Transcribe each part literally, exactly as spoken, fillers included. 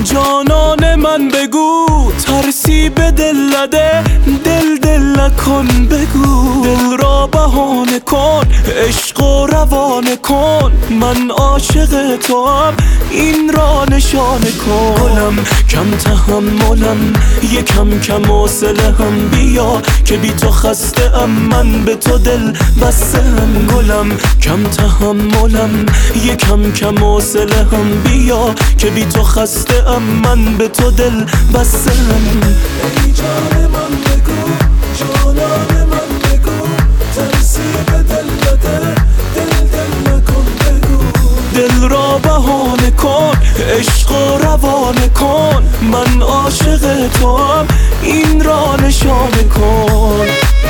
جانان من بگو ترسی به دل نده، دل دل نکن بگو، دل را بهانه کن، عشق و روانه کن، من عاشق تو هم این را نشانه کن. گلم کم تحملم، یکم کم حوصله هم، بیا که بی تو خسته ام، من به تو دل بسته ام. گلم کم تحملم، یکم کم حوصله هم، بیا که بی تو خسته ام، من به تو دل بسته ام. ای جان من بگو، جانان من بگو، ترسی به دل نده، دل دل نکن بگو، دل را بهانه کن، عشق و روانه کن، من عاشق تو هم این را نشانه کن.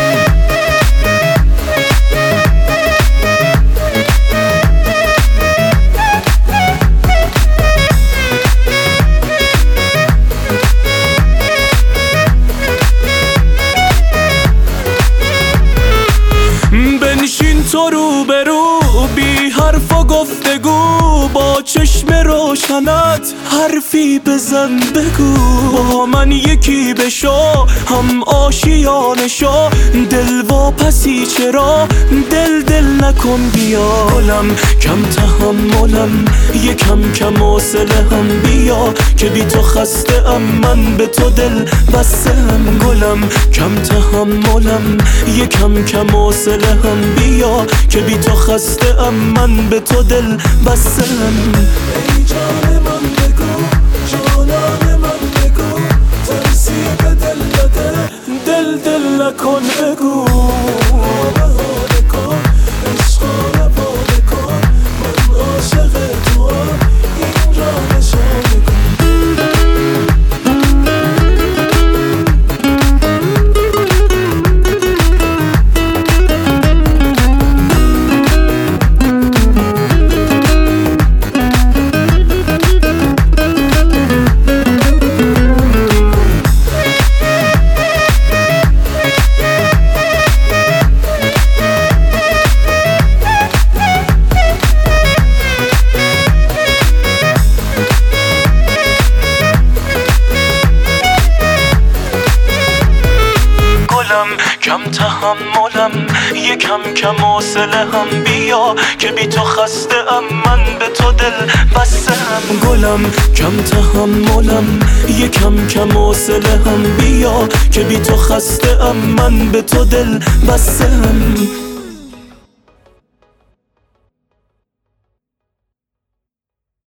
بنشین تو رو برو، بی حرف و گفتگو، با چشم روشنت حرفی بزن بگو، با من یکی بشو، هم آشیانه شو، دل واپسی چرا دل دل نکن بیا. گلم کم تحملم، یکم کم حوصله هم، بیا که بی تو خسته ام، من به تو دل بسته ام. گلم کم تحملم، یکم کم حوصله هم، بیا که بی تو خسته ام، من به تو دل بسته ام. ای جان من بگو، جانان من بگو، ترسی به دل نده، دل دل نکن بگو، بهانه کن، عشق و روانه کن، من عاشق تو هم این را نشانه کن. کم تحملم، یکم کم حوصله هم، بیا که بی تو خسته ام، من به تو دل بسته ام. گلم کم تحملم، یکم کم حوصله هم، بیا که بی تو خسته ام، من به تو دل بسته ام.